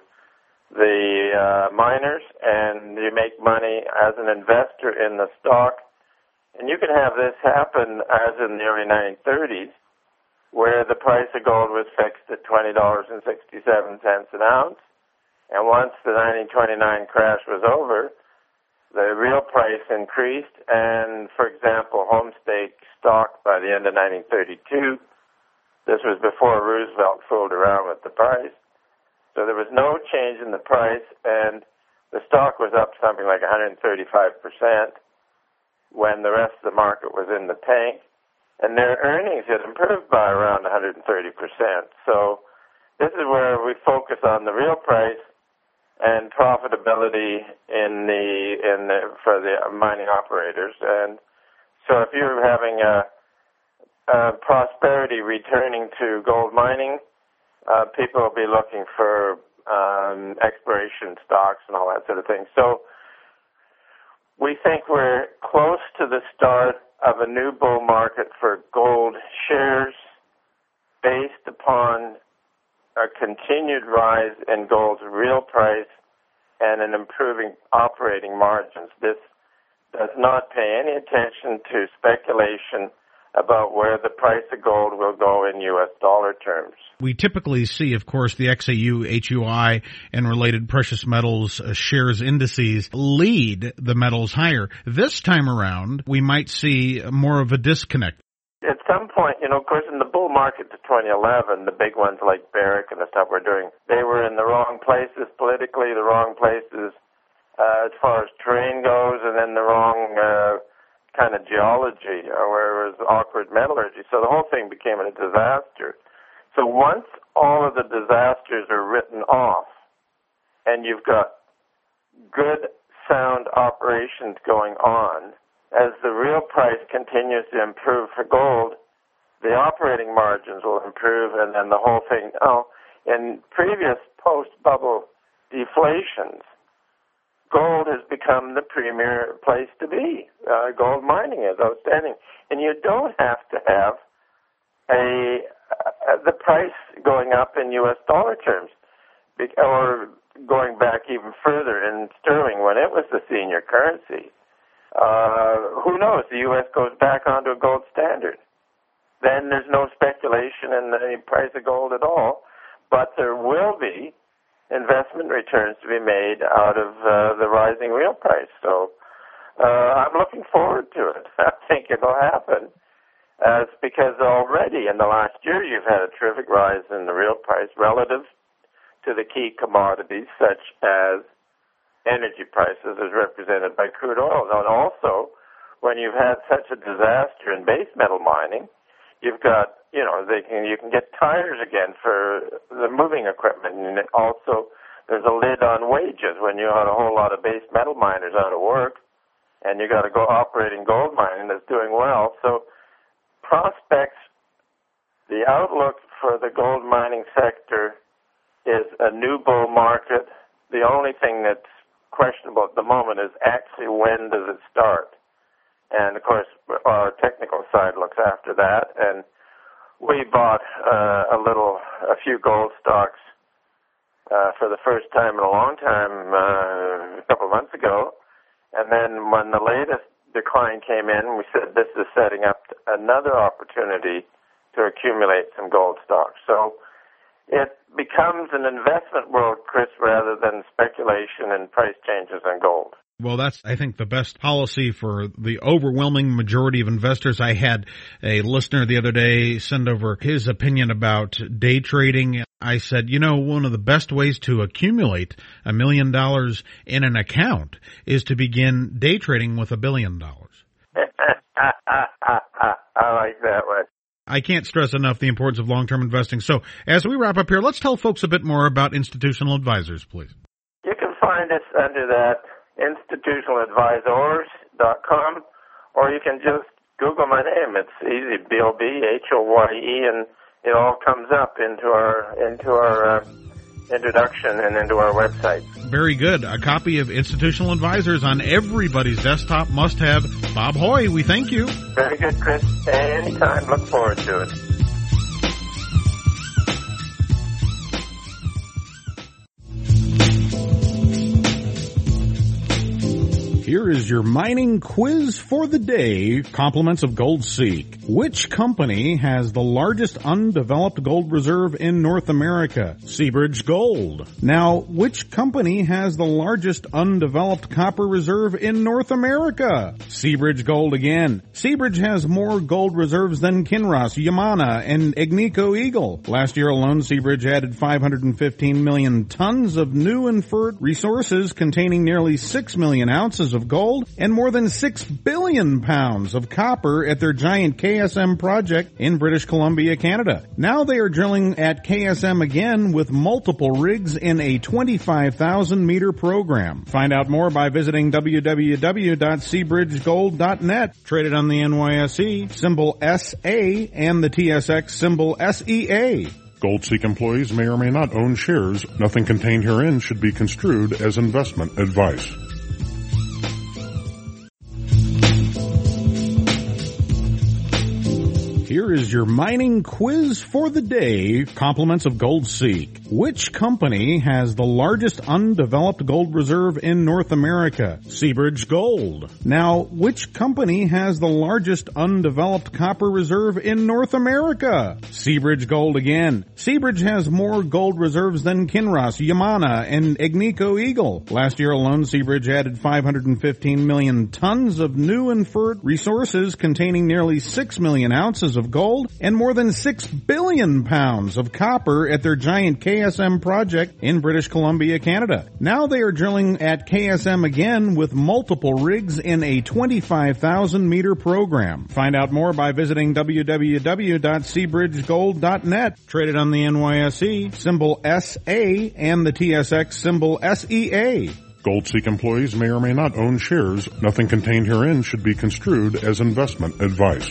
the uh, miners, and you make money as an investor in the stock. And you can have this happen as in the early nineteen thirties, where the price of gold was fixed at twenty dollars and sixty-seven cents an ounce. And once the nineteen twenty-nine crash was over, the real price increased. And, for example, Homestake stock by the end of nineteen thirty-two, this was before Roosevelt fooled around with the price. So there was no change in the price, and the stock was up something like one hundred thirty-five percent when the rest of the market was in the tank. And their earnings had improved by around one hundred thirty percent. So this is where we focus on the real price and profitability in the in the, for the mining operators. And so if you're having a, a prosperity returning to gold mining, Uh, people will be looking for um, exploration stocks and all that sort of thing. So we think we're close to the start of a new bull market for gold shares based upon a continued rise in gold's real price and an improving operating margins. This does not pay any attention to speculation about where the price of gold will go in U S dollar terms. We typically see, of course, the X A U, H U I, and related precious metals uh, shares indices lead the metals higher. This time around, we might see more of a disconnect. At some point, you know, of course, in the bull market to twenty eleven, the big ones like Barrick and the stuff we're doing, they were in the wrong places politically, the wrong places uh, as far as terrain goes, and then the wrong uh, kind of geology, or where it was awkward metallurgy. So the whole thing became a disaster. So once all of the disasters are written off, and you've got good, sound operations going on, as the real price continues to improve for gold, the operating margins will improve, and then the whole thing. Oh, in previous post-bubble deflations, gold has become the premier place to be. Uh, gold mining is outstanding. And you don't have to have a uh, the price going up in U S dollar terms, or going back even further in sterling when it was the senior currency. Uh, who knows? The U S goes back onto a gold standard. Then there's no speculation in the price of gold at all, but there will be investment returns to be made out of uh, the rising real price. So uh, I'm looking forward to it. I think it'll happen. Uh, it's because already in the last year you've had a terrific rise in the real price relative to the key commodities such as energy prices as represented by crude oil. And also, when you've had such a disaster in base metal mining, you've got, you know, they can you can get tires again for the moving equipment. And also, there's a lid on wages when you have a whole lot of base metal miners out of work, and you got to go operating gold mining that's doing well. So prospects, the outlook for the gold mining sector is a new bull market. The only thing that's questionable at the moment is actually when does it start. And, of course, our technical side looks after that. And we bought uh, a little, a few gold stocks uh, for the first time in a long time uh, a couple of months ago. And then when the latest decline came in, we said this is setting up another opportunity to accumulate some gold stocks. So it becomes an investment world, Chris, rather than speculation and price changes in gold. Well, that's, I think, the best policy for the overwhelming majority of investors. I had a listener the other day send over his opinion about day trading. I said, you know, one of the best ways to accumulate a million dollars in an account is to begin day trading with a billion dollars. I like that one. I can't stress enough the importance of long-term investing. So as we wrap up here, let's tell folks a bit more about Institutional Advisors, please. You can find us under that institutional advisors dot com, or you can just Google my name. It's easy, B O B H O Y E, and it all comes up into our into our uh, introduction and into our website. Very good. A copy of Institutional Advisors on everybody's desktop must have. Bob Hoye, we thank you. Very good, Chris. Anytime. Look forward to it. Here is your mining quiz for the day, compliments of GoldSeek. Which company has the largest undeveloped gold reserve in North America? Seabridge Gold. Now, which company has the largest undeveloped copper reserve in North America? Seabridge Gold again. Seabridge has more gold reserves than Kinross, Yamana, and Agnico Eagle. Last year alone, Seabridge added five hundred fifteen million tons of new inferred resources containing nearly six million ounces of gold and more than six billion pounds of copper at their giant K S M project in British Columbia, Canada. Now they are drilling at K S M again with multiple rigs in a twenty-five thousand meter program. Find out more by visiting w w w dot seabridge gold dot net. Traded on the N Y S E, symbol S A, and the T S X, symbol S E A. GoldSeek employees may or may not own shares. Nothing contained herein should be construed as investment advice. Here here is your mining quiz for the day, compliments of Gold Seek. Which company has the largest undeveloped gold reserve in North America? Seabridge Gold. Now, which company has the largest undeveloped copper reserve in North America? Seabridge Gold again. Seabridge has more gold reserves than Kinross, Yamana, and Agnico Eagle. Last year alone, Seabridge added five hundred fifteen million tons of new inferred resources containing nearly six million ounces of gold and more than six billion pounds of copper at their giant K S M project in British Columbia, Canada. Now they are drilling at K S M again with multiple rigs in a twenty-five thousand meter program. Find out more by visiting w w w dot seabridge gold dot net. Traded on the N Y S E, symbol S A, and the T S X, symbol S E A. Gold Seek employees may or may not own shares. Nothing contained herein should be construed as investment advice.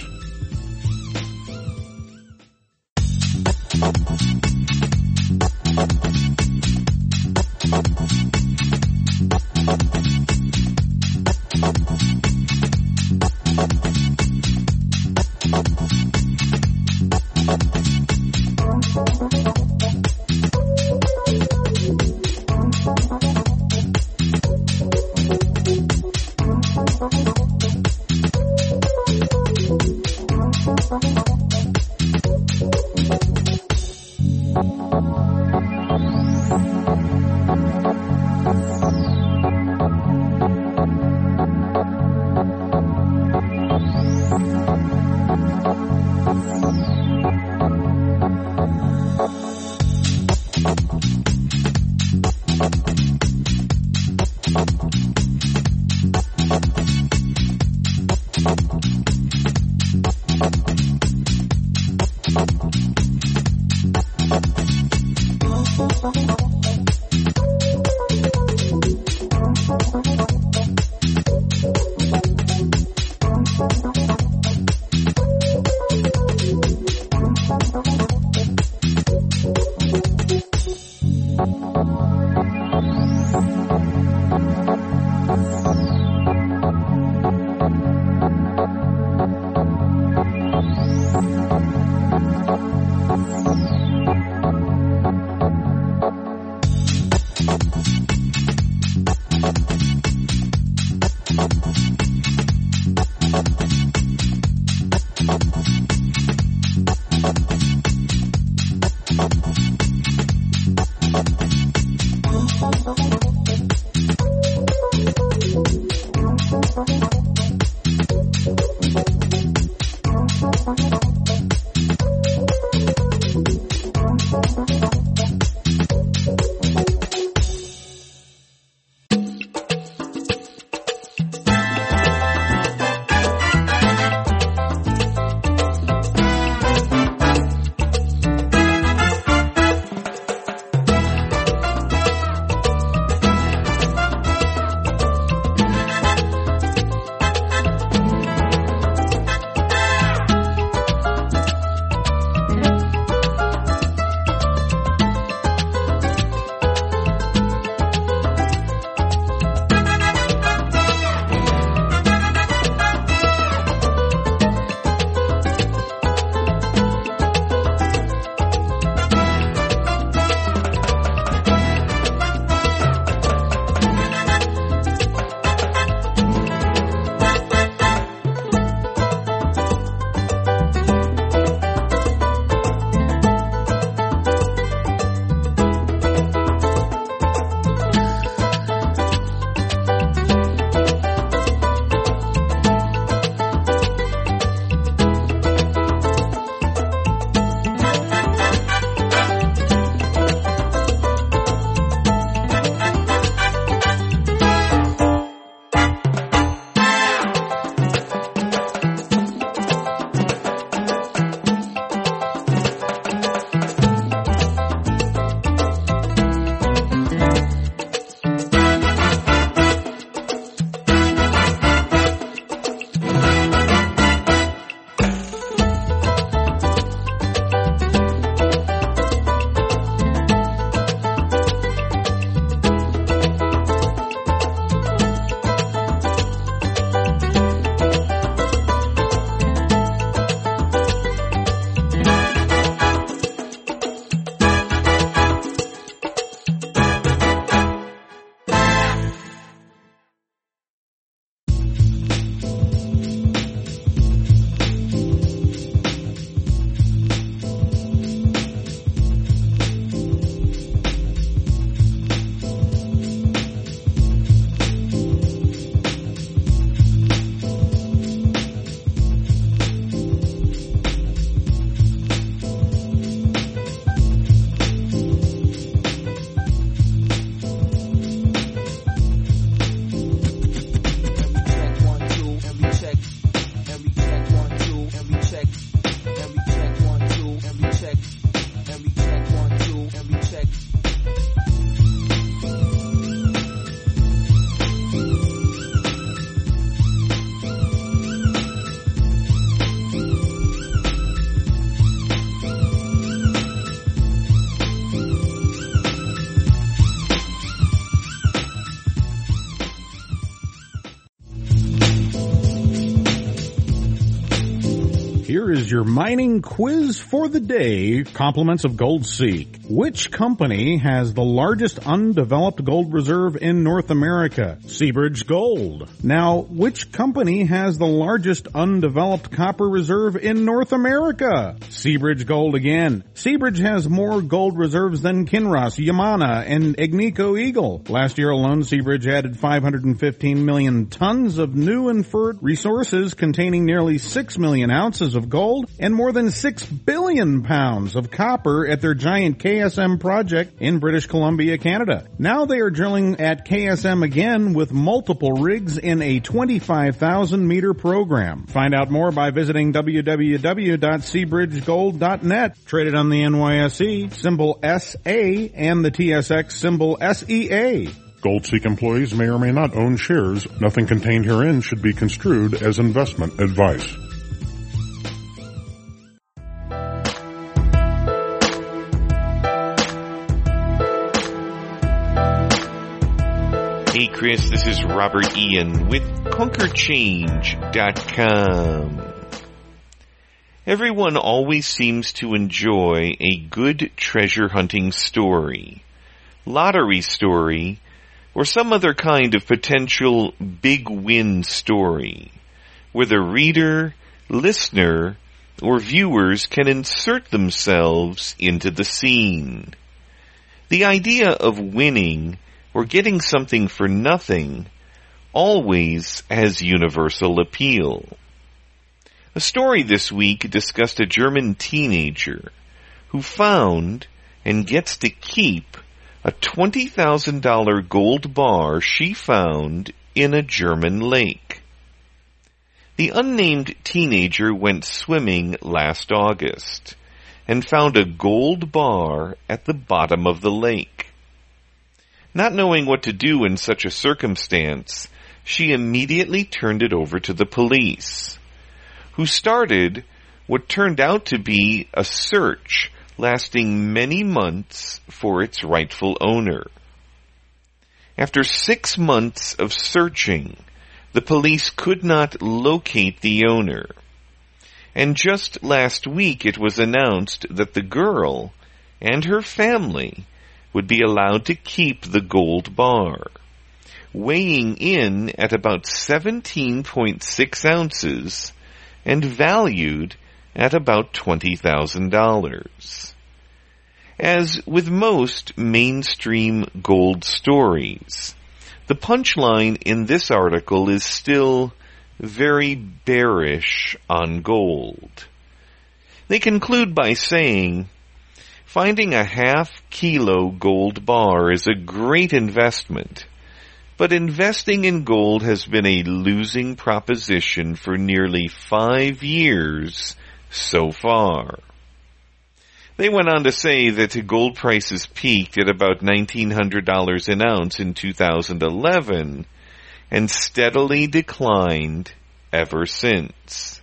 is your mining quiz for the day, compliments of Gold Seek. Which company has the largest undeveloped gold reserve in North America? Seabridge Gold. Now, which company has the largest undeveloped copper reserve in North America? Seabridge Gold again. Seabridge has more gold reserves than Kinross, Yamana, and Agnico Eagle. Last year alone, Seabridge added five hundred fifteen million tons of new inferred resources containing nearly six million ounces of gold and more than six billion pounds of copper at their giant K S M project in British Columbia, Canada. Now they are drilling at K S M again with multiple rigs in a twenty-five thousand meter program. Find out more by visiting w w w dot seabridge gold dot net. Traded on the N Y S E, symbol S A, and the T S X, symbol S E A. GoldSeek employees may or may not own shares. Nothing contained herein should be construed as investment advice. Hey Chris, this is Robert Ian with Conquer Change dot com. Everyone always seems to enjoy a good treasure hunting story, lottery story, or some other kind of potential big win story, where the reader, listener, or viewers can insert themselves into the scene. The idea of winning or getting something for nothing always has universal appeal. A story this week discussed a German teenager who found and gets to keep a twenty thousand dollars gold bar she found in a German lake. The unnamed teenager went swimming last August and found a gold bar at the bottom of the lake. Not knowing what to do in such a circumstance, she immediately turned it over to the police, who started what turned out to be a search lasting many months for its rightful owner. After six months of searching, the police could not locate the owner. And just last week it was announced that the girl and her family would be allowed to keep the gold bar, weighing in at about seventeen point six ounces and valued at about twenty thousand dollars. As with most mainstream gold stories, the punchline in this article is still very bearish on gold. They conclude by saying, finding a half-kilo gold bar is a great investment, but investing in gold has been a losing proposition for nearly five years so far. They went on to say that gold prices peaked at about nineteen hundred dollars an ounce in two thousand eleven and steadily declined ever since.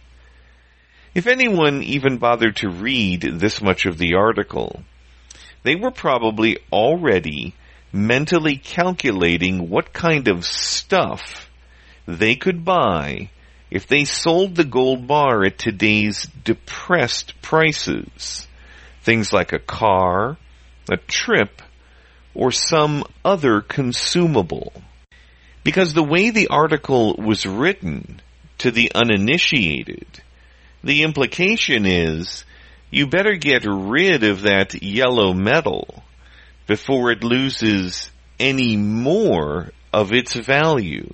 If anyone even bothered to read this much of the article, they were probably already mentally calculating what kind of stuff they could buy if they sold the gold bar at today's depressed prices. Things like a car, a trip, or some other consumable. Because the way the article was written to the uninitiated, the implication is you better get rid of that yellow metal before it loses any more of its value.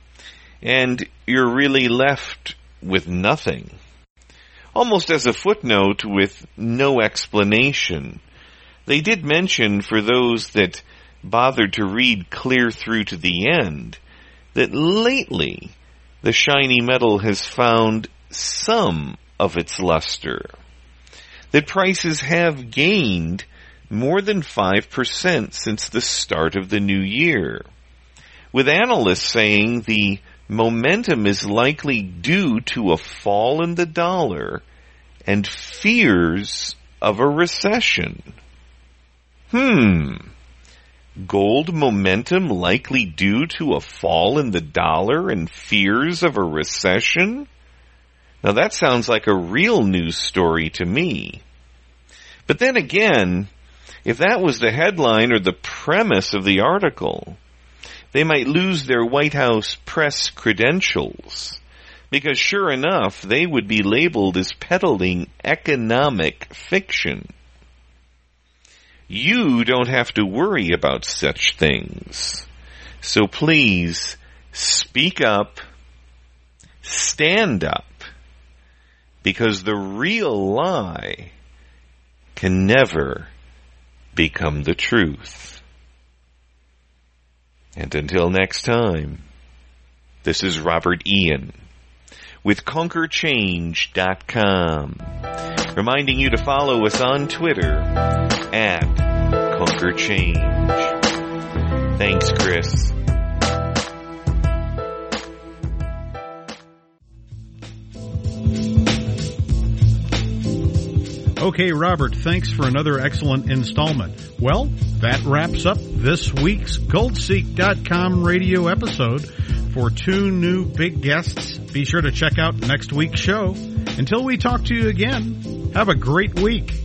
And you're really left with nothing. Almost as a footnote with no explanation, they did mention for those that bothered to read clear through to the end that lately the shiny metal has found some of its luster. That prices have gained more than five percent since the start of the new year, with analysts saying the momentum is likely due to a fall in the dollar and fears of a recession. Hmm. Gold momentum likely due to a fall in the dollar and fears of a recession? Now that sounds like a real news story to me. But then again, if that was the headline or the premise of the article, they might lose their White House press credentials, because sure enough, they would be labeled as peddling economic fiction. You don't have to worry about such things. So please, speak up, stand up, because the real lie can never become the truth. And until next time, this is Robert Ian with Conquer Change dot com, reminding you to follow us on Twitter at Conquer Change. Thanks, Chris. Okay, Robert, thanks for another excellent installment. Well, that wraps up this week's Gold Seek dot com radio episode. For two new big guests, be sure to check out next week's show. Until we talk to you again, have a great week.